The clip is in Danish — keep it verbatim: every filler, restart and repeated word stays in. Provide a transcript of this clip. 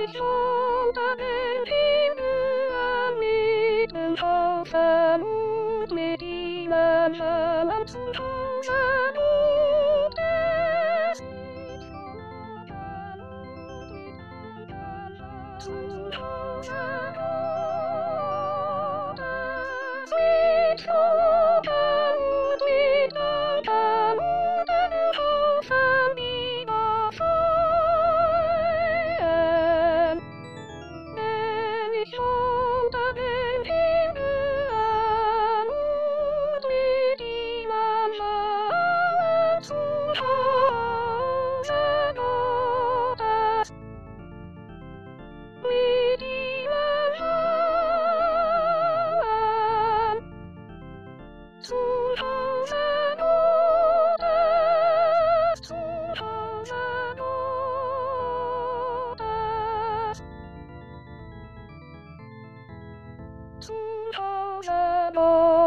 zondag en himmel mitten hoven und mit ihm am zu Hause und es zu Hause und es mit Sonntag und mit Sonntag und den Hofen wieder freuen. Wenn ich unter den Himmel und mit ihm am Abend zu Hause Gottes, mit ihm am Abend zu Hause Gottes, zu Hause Gottes, zu Hause Gottes.